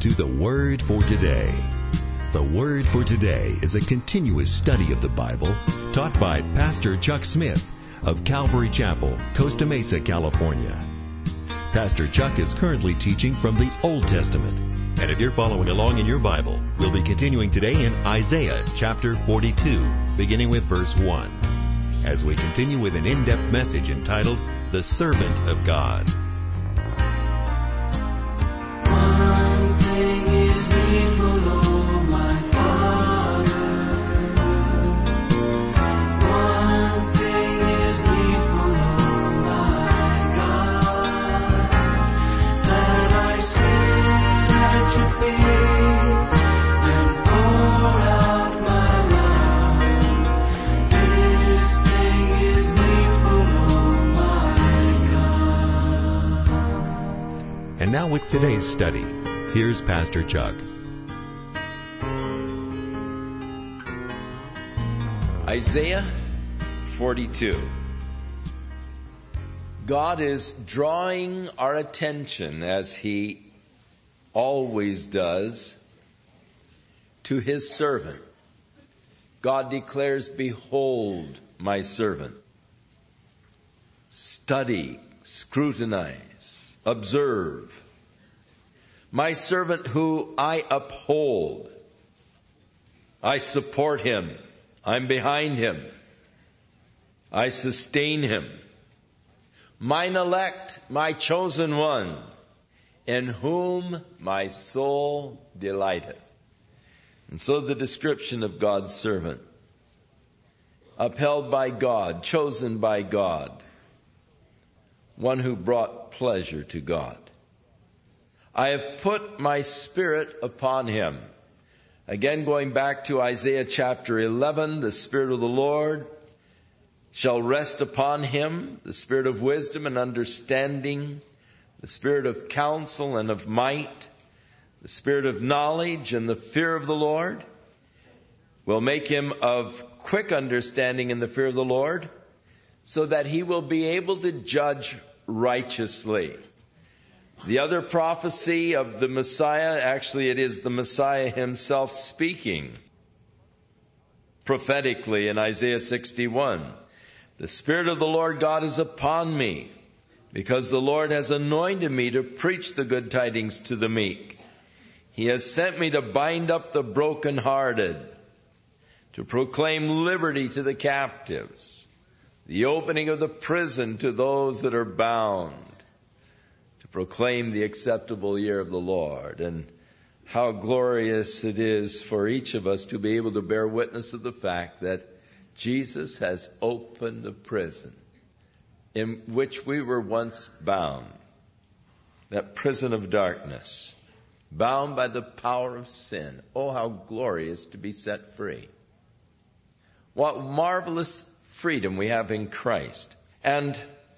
to The Word for Today. The Word for Today is a continuous study of the Bible taught by Pastor Chuck Smith of Calvary Chapel, Costa Mesa, California. Pastor Chuck is currently teaching from the Old Testament. And if you're following along in your Bible, we'll be continuing today in Isaiah chapter 42, beginning with verse 1, as we continue with an in-depth message entitled, The Servant of God. One thing is needful, O my Father. One thing is needful, O my God, that I sit at your feet and pour out my love. This thing is needful, O my God. And now with today's study, here's Pastor Chuck. Isaiah 42. God is drawing our attention, as He always does, to His servant. God declares, "Behold my servant." Study, scrutinize, observe. My servant who I uphold. I support him. I'm behind him. I sustain him. Mine elect, my chosen one, in whom my soul delighteth. And so the description of God's servant. Upheld by God, chosen by God. One who brought pleasure to God. I have put my Spirit upon him. Again, going back to Isaiah chapter 11, the Spirit of the Lord shall rest upon him, the Spirit of wisdom and understanding, the Spirit of counsel and of might, the Spirit of knowledge and the fear of the Lord, will make him of quick understanding in the fear of the Lord, so that he will be able to judge righteously. The other prophecy of the Messiah, actually it is the Messiah himself speaking prophetically in Isaiah 61. The Spirit of the Lord God is upon me, because the Lord has anointed me to preach the good tidings to the meek. He has sent me to bind up the brokenhearted, to proclaim liberty to the captives, the opening of the prison to those that are bound, proclaim the acceptable year of the Lord. And how glorious it is for each of us to be able to bear witness of the fact that Jesus has opened the prison in which we were once bound, that prison of darkness, bound by the power of sin. Oh, how glorious to be set free. What marvelous freedom we have in Christ. And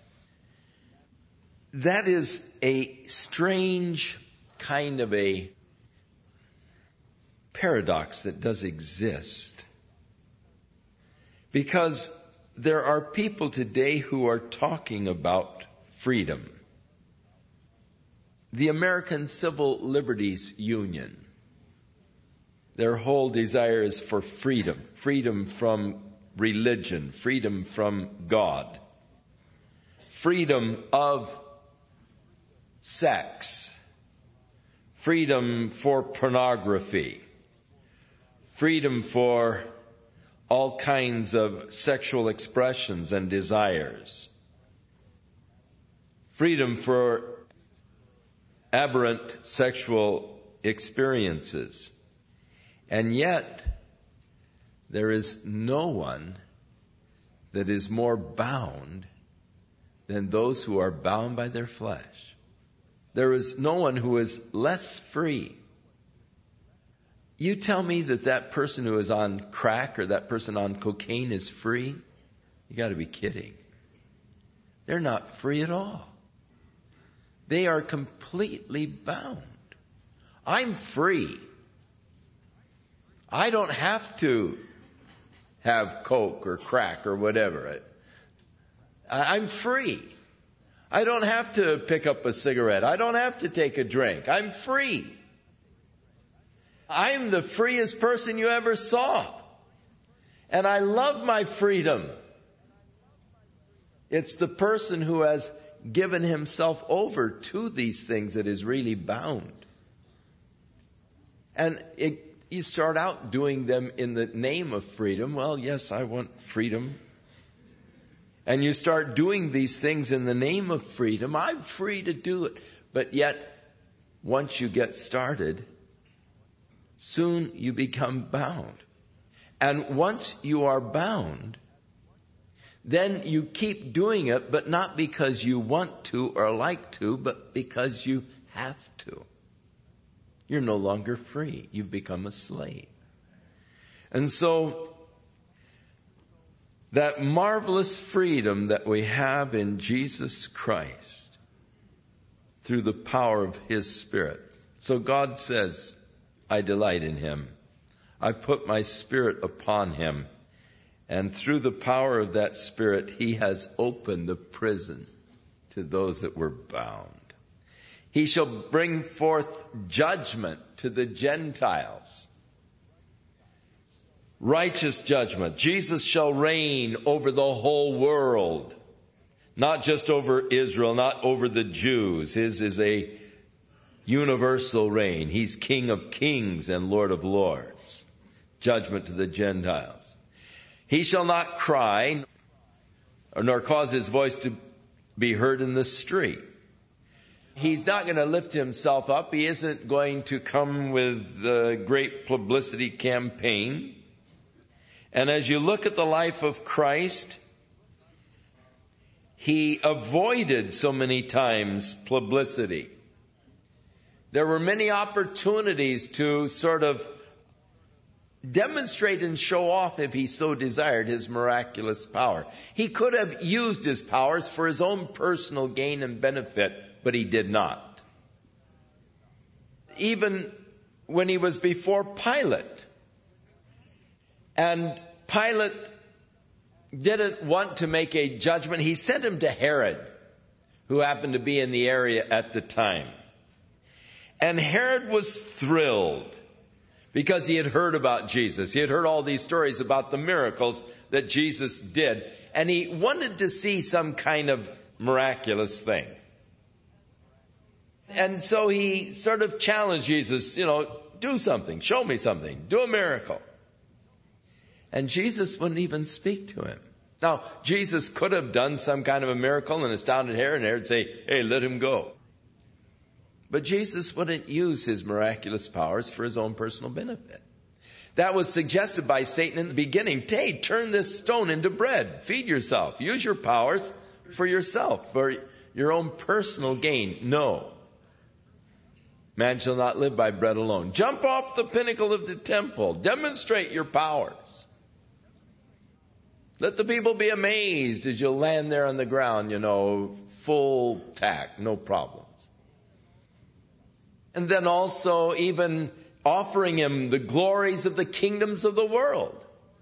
that is a strange kind of a paradox that does exist. Because there are people today who are talking about freedom. The American Civil Liberties Union, their whole desire is for freedom. Freedom from religion. Freedom from God. Freedom of sex, freedom for pornography, freedom for all kinds of sexual expressions and desires, freedom for aberrant sexual experiences. And yet, there is no one that is more bound than those who are bound by their flesh. There is no one who is less free. You tell me that that person who is on crack or that person on cocaine is free? You got to be kidding. They're not free at all. They are completely bound. I'm free. I don't have to have coke or crack or whatever. I'm free. I don't have to pick up a cigarette. I don't have to take a drink. I'm free. I'm the freest person you ever saw. And I love my freedom. It's the person who has given himself over to these things that is really bound. And you start out doing them in the name of freedom. Well, yes, I want freedom. And you start doing these things in the name of freedom. I'm free to do it. But yet, once you get started, soon you become bound. And once you are bound, then you keep doing it, but not because you want to or like to, but because you have to. You're no longer free. You've become a slave. And so, that marvelous freedom that we have in Jesus Christ through the power of His Spirit. So God says, I delight in Him. I've put my Spirit upon Him. And through the power of that Spirit, He has opened the prison to those that were bound. He shall bring forth judgment to the Gentiles. Righteous judgment. Jesus shall reign over the whole world. Not just over Israel, not over the Jews. His is a universal reign. He's King of kings and Lord of lords. Judgment to the Gentiles. He shall not cry, nor cause his voice to be heard in the street. He's not going to lift himself up. He isn't going to come with a great publicity campaign. And as you look at the life of Christ, He avoided so many times publicity. There were many opportunities to sort of demonstrate and show off, if He so desired, His miraculous power. He could have used His powers for His own personal gain and benefit, but He did not. Even when He was before Pilate, and Pilate didn't want to make a judgment, he sent him to Herod, who happened to be in the area at the time. And Herod was thrilled because he had heard about Jesus. He had heard all these stories about the miracles that Jesus did. And he wanted to see some kind of miraculous thing. And so he sort of challenged Jesus, do something, show me something, do a miracle. And Jesus wouldn't even speak to him. Now, Jesus could have done some kind of a miracle and astounded Herod, and Herod would say, hey, let him go. But Jesus wouldn't use His miraculous powers for His own personal benefit. That was suggested by Satan in the beginning. Hey, turn this stone into bread. Feed yourself. Use your powers for yourself, for your own personal gain. No. Man shall not live by bread alone. Jump off the pinnacle of the temple. Demonstrate your powers. Let the people be amazed as you land there on the ground, full tack, no problems. And then also even offering Him the glories of the kingdoms of the world.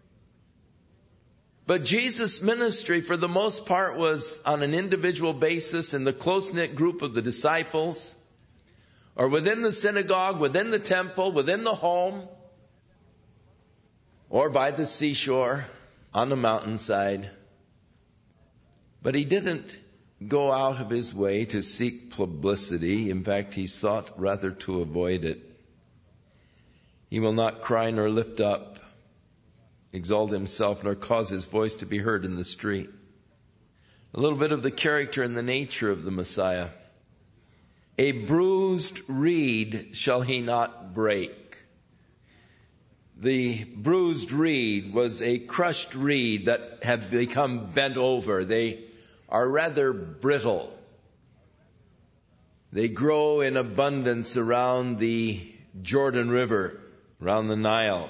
But Jesus' ministry, for the most part, was on an individual basis in the close-knit group of the disciples, or within the synagogue, within the temple, within the home, or by the seashore, on the mountainside. But He didn't go out of His way to seek publicity. In fact, He sought rather to avoid it. He will not cry nor lift up, exalt Himself, nor cause His voice to be heard in the street. A little bit of the character and the nature of the Messiah. A bruised reed shall He not break. The bruised reed was a crushed reed that had become bent over. They are rather brittle. They grow in abundance around the Jordan River, around the Nile.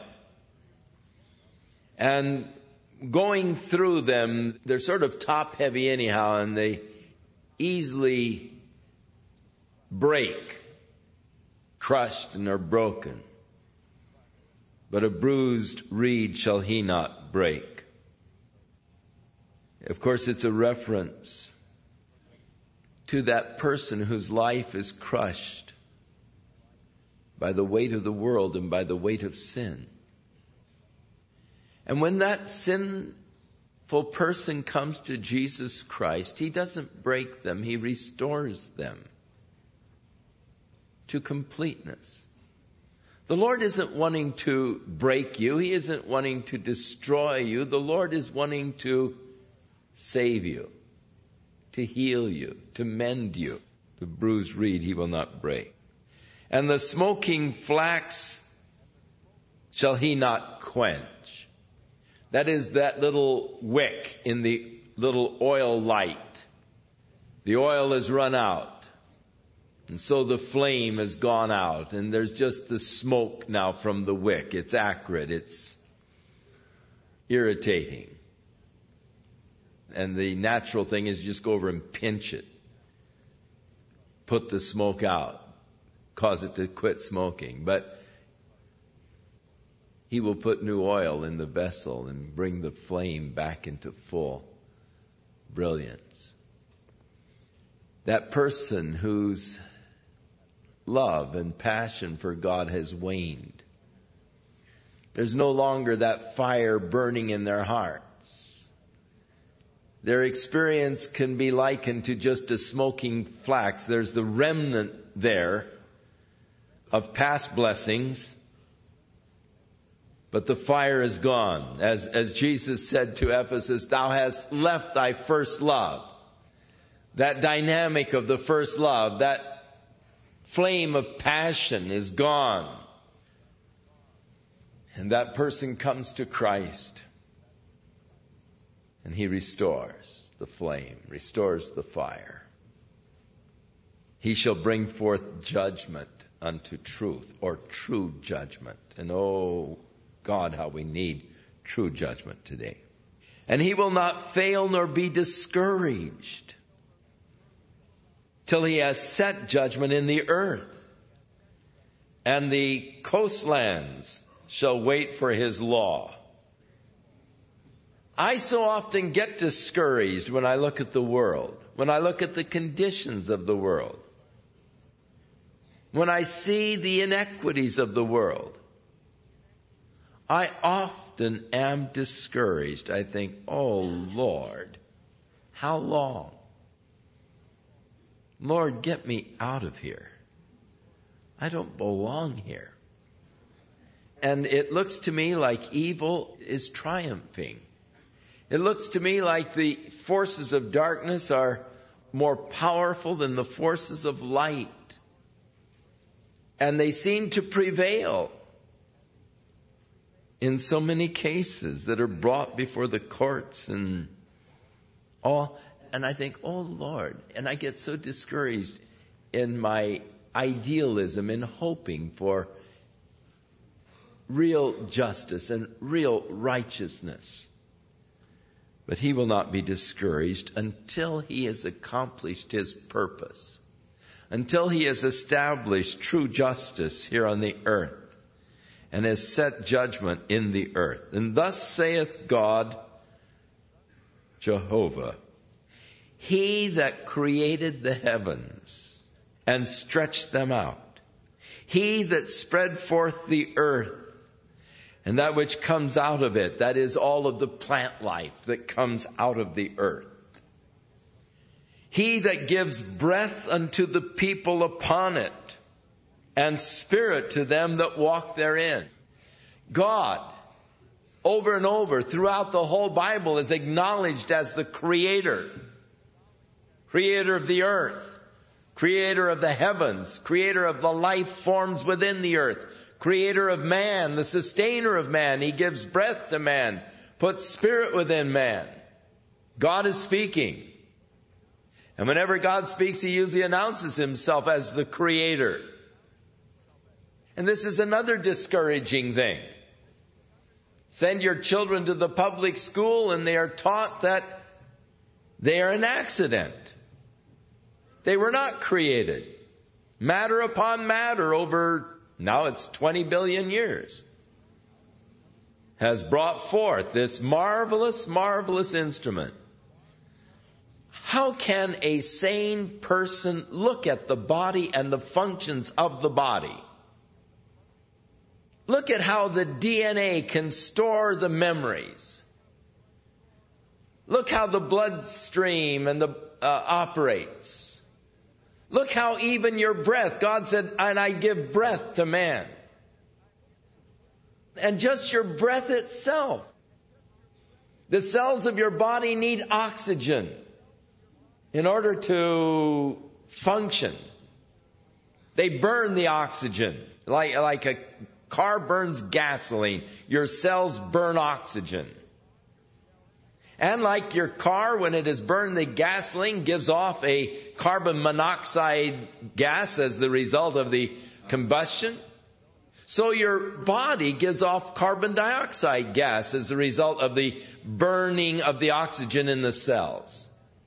And going through them, they're sort of top heavy anyhow, and they easily break, crushed, and are broken. But a bruised reed shall He not break. Of course, it's a reference to that person whose life is crushed by the weight of the world and by the weight of sin. And when that sinful person comes to Jesus Christ, He doesn't break them, He restores them to completeness. The Lord isn't wanting to break you. He isn't wanting to destroy you. The Lord is wanting to save you, to heal you, to mend you. The bruised reed He will not break. And the smoking flax shall He not quench. That is that little wick in the little oil light. The oil has run out. And so the flame has gone out. And there's just the smoke now from the wick. It's acrid. It's irritating. And the natural thing is just go over and pinch it. Put the smoke out. Cause it to quit smoking. But He will put new oil in the vessel and bring the flame back into full brilliance. That person whose love and passion for God has waned. There's no longer that fire burning in their hearts. Their experience can be likened to just a smoking flax. There's the remnant there of past blessings, but the fire is gone. As Jesus said to Ephesus, thou hast left thy first love. That dynamic of the first love, that flame of passion is gone. And that person comes to Christ. And He restores the flame, restores the fire. He shall bring forth judgment unto truth, or true judgment. And oh God, how we need true judgment today. And He will not fail nor be discouraged till He has set judgment in the earth. And the coastlands shall wait for His law. I so often get discouraged when I look at the world, when I look at the conditions of the world, when I see the inequities of the world. I often am discouraged. I think, oh Lord, how long? Lord, get me out of here. I don't belong here. And it looks to me like evil is triumphing. It looks to me like the forces of darkness are more powerful than the forces of light. And they seem to prevail in so many cases that are brought before the courts and all. And I think, oh Lord, and I get so discouraged in my idealism in hoping for real justice and real righteousness. But He will not be discouraged until He has accomplished His purpose, until He has established true justice here on the earth and has set judgment in the earth. And thus saith God, Jehovah, He that created the heavens and stretched them out, He that spread forth the earth and that which comes out of it, that is all of the plant life that comes out of the earth. He that gives breath unto the people upon it, and spirit to them that walk therein. God, over and over throughout the whole Bible, is acknowledged as the Creator. Creator of the earth, Creator of the heavens, Creator of the life forms within the earth, Creator of man, the sustainer of man. He gives breath to man, puts spirit within man. God is speaking. And whenever God speaks, He usually announces Himself as the Creator. And this is another discouraging thing. Send your children to the public school and they are taught that they are an accident. They were not created. Matter upon matter over, now it's 20 billion years, has brought forth this marvelous, marvelous instrument. How can a sane person look at the body and the functions of the body Look at how the DNA can store the memories. Look how the bloodstream and operates. Look how even your breath, God said, and I give breath to man. And just your breath itself. The cells of your body need oxygen in order to function. They burn the oxygen like a car burns gasoline. Your cells burn oxygen. And like your car, when it has burned the gasoline, gives off a carbon monoxide gas as the result of the combustion. So your body gives off carbon dioxide gas as a result of the burning of the oxygen in the cells.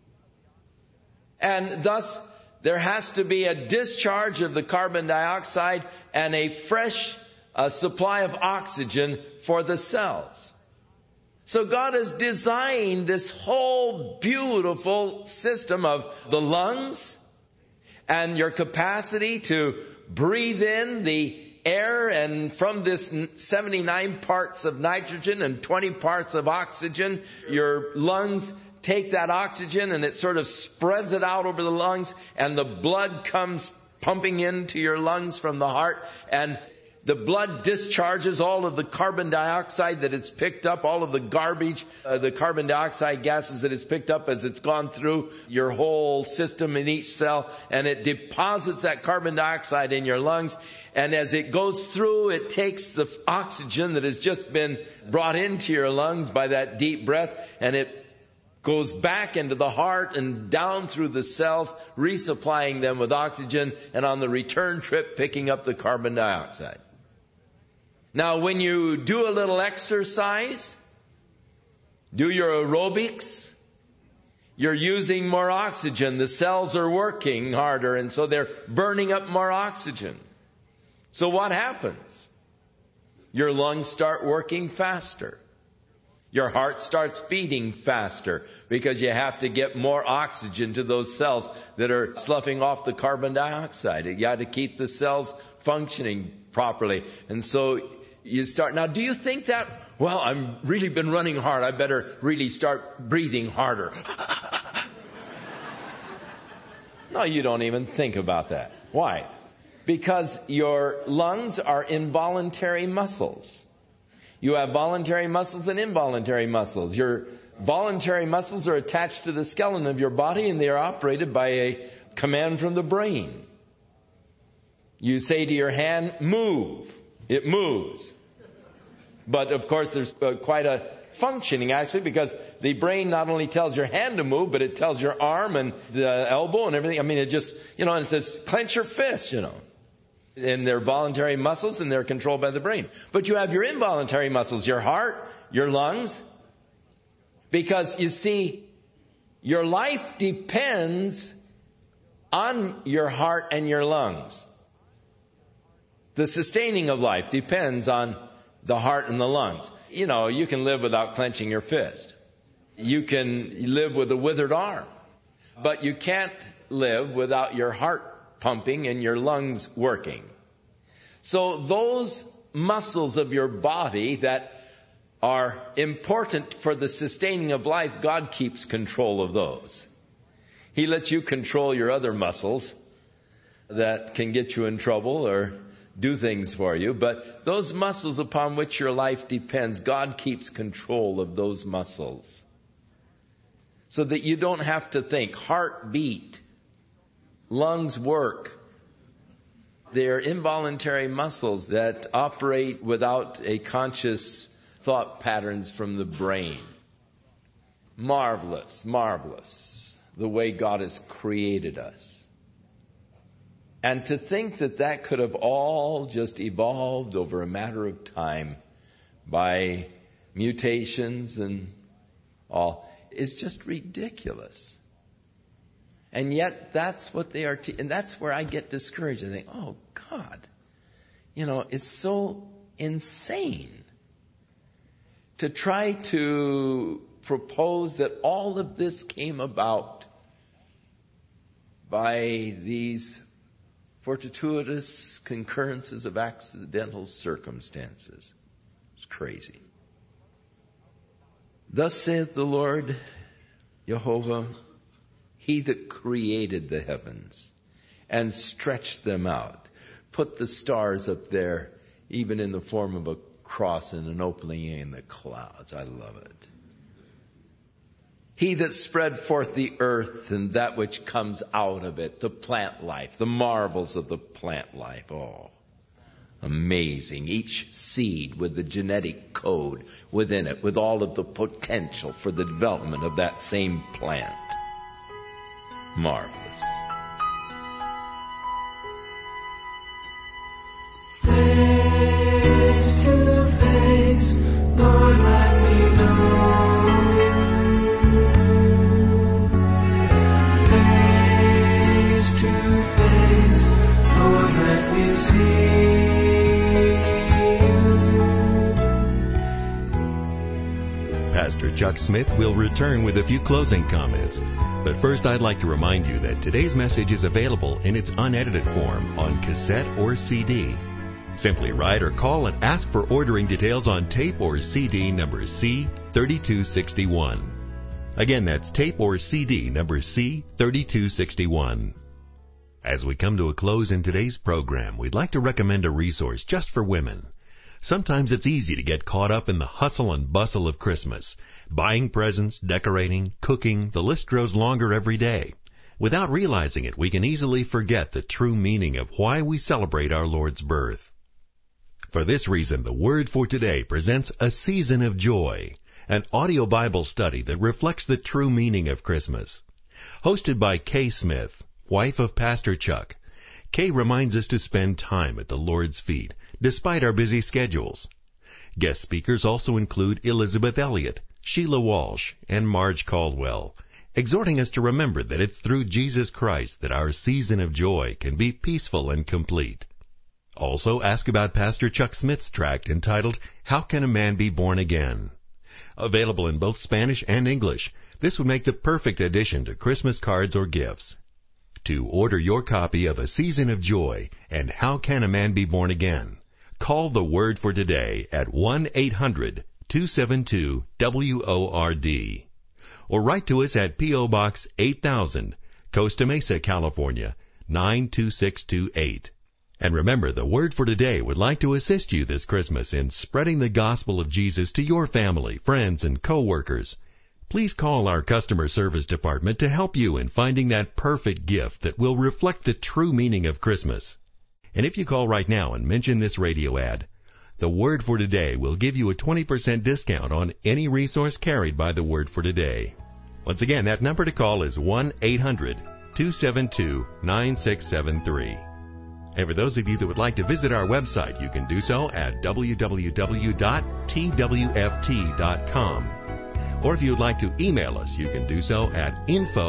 And thus, there has to be a discharge of the carbon dioxide and a fresh supply of oxygen for the cells. So God has designed this whole beautiful system of the lungs and your capacity to breathe in the air, and from this 79 parts of nitrogen and 20 parts of oxygen, your lungs take that oxygen and it sort of spreads it out over the lungs, and the blood comes pumping into your lungs from the heart, and the blood discharges all of the carbon dioxide that it's picked up, all of the garbage, the carbon dioxide gases that it's picked up as it's gone through your whole system in each cell, and it deposits that carbon dioxide in your lungs. And as it goes through, it takes the oxygen that has just been brought into your lungs by that deep breath, and it goes back into the heart and down through the cells, resupplying them with oxygen, and on the return trip, picking up the carbon dioxide. Now, when you do a little exercise, do your aerobics, you're using more oxygen. The cells are working harder, and so they're burning up more oxygen. So what happens? Your lungs start working faster. Your heart starts beating faster because you have to get more oxygen to those cells that are sloughing off the carbon dioxide. You got to keep the cells functioning properly. And so you start. Now, do you think that, well, I've really been running hard, I better really start breathing harder? No, you don't even think about that. Why? Because your lungs are involuntary muscles. You have voluntary muscles and involuntary muscles. Your voluntary muscles are attached to the skeleton of your body, and they are operated by a command from the brain. You say to your hand, move. It moves. But of course there's quite a functioning actually, because the brain not only tells your hand to move, but it tells your arm and the elbow and everything. I mean, it just, and it says, clench your fist, And they're voluntary muscles, and they're controlled by the brain. But you have your involuntary muscles, your heart, your lungs. Because you see, your life depends on your heart and your lungs. The sustaining of life depends on the heart and the lungs. You can live without clenching your fist. You can live with a withered arm. But you can't live without your heart pumping and your lungs working. So those muscles of your body that are important for the sustaining of life, God keeps control of those. He lets you control your other muscles that can get you in trouble or do things for you. But those muscles upon which your life depends, God keeps control of those muscles. So that you don't have to think. Heart beat. Lungs work. They are involuntary muscles that operate without a conscious thought patterns from the brain. Marvelous, marvelous, the way God has created us. And to think that could have all just evolved over a matter of time by mutations and all is just ridiculous. And yet that's what they are, and that's where I get discouraged. I think, oh God, it's so insane to try to propose that all of this came about by these fortuitous concurrences of accidental circumstances. It's crazy. Thus saith the Lord Jehovah, He that created the heavens and stretched them out, put the stars up there, even in the form of a cross and an opening in the clouds. I love it. He that spread forth the earth and that which comes out of it, the plant life, the marvels of the plant life. Oh, amazing. Each seed with the genetic code within it, with all of the potential for the development of that same plant. Marvelous. Face to face, Lord, let me know. Face to face, Lord, let me see you. Pastor Chuck Smith will return with a few closing comments. But first, I'd like to remind you that today's message is available in its unedited form on cassette or CD. Simply write or call and ask for ordering details on tape or CD number C3261. Again, that's tape or CD number C3261. As we come to a close in today's program, we'd like to recommend a resource just for women. Sometimes it's easy to get caught up in the hustle and bustle of Christmas. Buying presents, decorating, cooking, the list grows longer every day. Without realizing it, we can easily forget the true meaning of why we celebrate our Lord's birth. For this reason, the Word for Today presents A Season of Joy, an audio Bible study that reflects the true meaning of Christmas. Hosted by Kay Smith, wife of Pastor Chuck, Kay reminds us to spend time at the Lord's feet, despite our busy schedules. Guest speakers also include Elizabeth Elliott, Sheila Walsh, and Marge Caldwell, exhorting us to remember that it's through Jesus Christ that our season of joy can be peaceful and complete. Also, ask about Pastor Chuck Smith's tract entitled, How Can a Man Be Born Again? Available in both Spanish and English, this would make the perfect addition to Christmas cards or gifts. To order your copy of A Season of Joy and How Can a Man Be Born Again, call the Word for Today at 1-800-272-WORD. Or write to us at P.O. Box 8000, Costa Mesa, California, 92628. And remember, the Word for Today would like to assist you this Christmas in spreading the gospel of Jesus to your family, friends, and co-workers. Please call our customer service department to help you in finding that perfect gift that will reflect the true meaning of Christmas. And if you call right now and mention this radio ad, the Word for Today will give you a 20% discount on any resource carried by the Word for Today. Once again, that number to call is 1-800-272-9673. And for those of you that would like to visit our website, you can do so at www.twft.com. Or if you would like to email us, you can do so at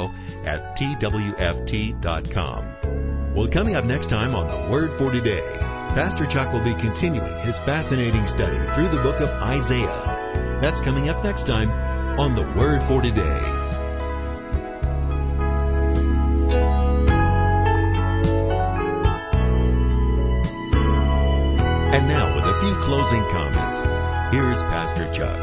info@twft.com. Well, coming up next time on The Word for Today, Pastor Chuck will be continuing his fascinating study through the book of Isaiah. That's coming up next time on The Word for Today. And now, with a few closing comments, here's Pastor Chuck.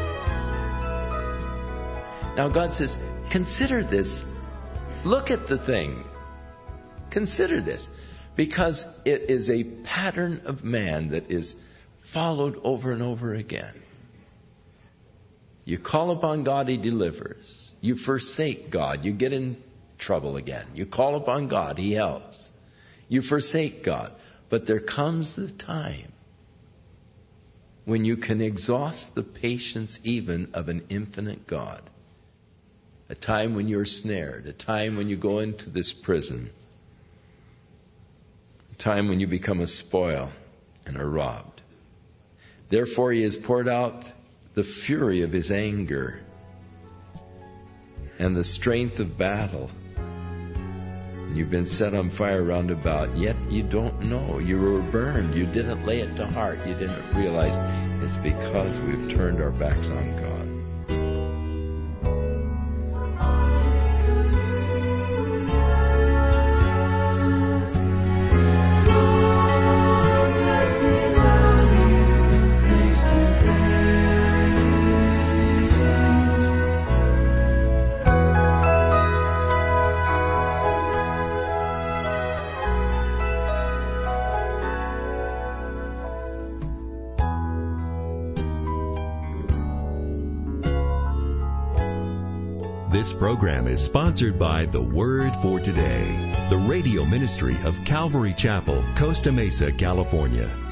Now God says, consider this. Look at the thing. Consider this. Because it is a pattern of man that is followed over and over again. You call upon God, He delivers. You forsake God, you get in trouble again. You call upon God, He helps. You forsake God. But there comes the time when you can exhaust the patience even of an infinite God. A time when you're snared. A time when you go into this prison. A time when you become a spoil and are robbed. Therefore He has poured out the fury of His anger and the strength of battle. And you've been set on fire round about, yet you don't know. You were burned. You didn't lay it to heart. You didn't realize it's because we've turned our backs on God. This program is sponsored by The Word for Today, the radio ministry of Calvary Chapel, Costa Mesa, California.